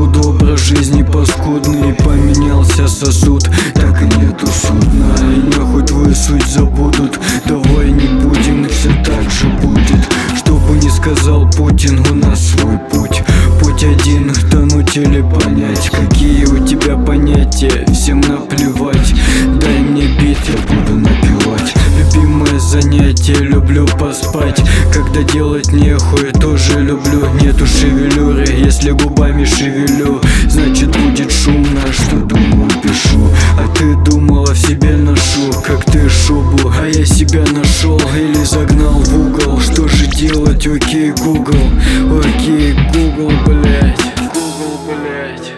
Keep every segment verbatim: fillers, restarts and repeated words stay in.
походу образ жизни паскудный, поменялся сосуд, так и нету судна. И нахуй твою суть забудут, давай не будем, все так же будет. Что бы ни сказал Путин, у нас свой путь. Путь один, тонуть или понять. Какие у тебя понятия, всем наплевать. Дай мне бит, я буду напевать. Любимое занятие, люблю поспать. Когда делать нехуй, тоже люблю. Нету шевелюры, если губами шевелю, значит будет шумно. Что думаю, пишу, а ты думала, в себе ношу, как ты шубу. А я себя нашел или загнал в угол. Что же делать, окей, Google, окей, Google, блять, Google, блять.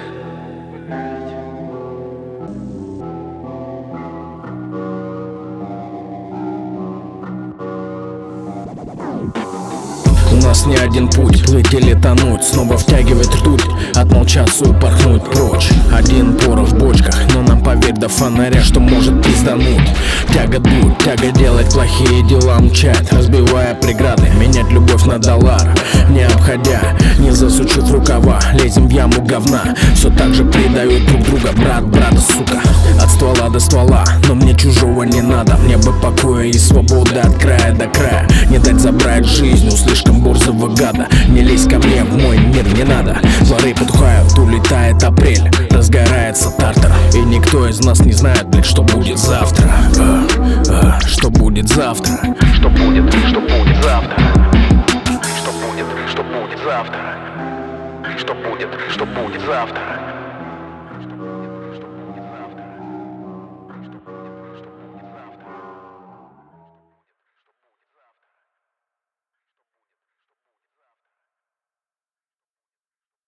У нас не один путь, плыть или тонуть, снова втягивать ртуть, отмолчаться и упорхнуть прочь. Один порох в бочках, но нам поверь до фонаря, что может пиздануть. Тяга дуть, тяга делать плохие дела, мчать, разбивая преграды, менять любовь на доллар, не обходя, не засучив рукава, лезем в яму говна, все так же предают друг друга, брат брата, сука. От ствола до ствола, но мне чужого не надо, мне бы покоя и свободы от края до края, не дать забрать жизнь у слишком борзого гада. Не лезь ко мне в мой мир, не надо. Дворы потухают, улетает апрель, разгорается тартар, и никто из нас не знает, блядь, что будет завтра. а, а, Что будет завтра? Что будет, что будет завтра? Что будет, что будет завтра? Что будет, что будет завтра?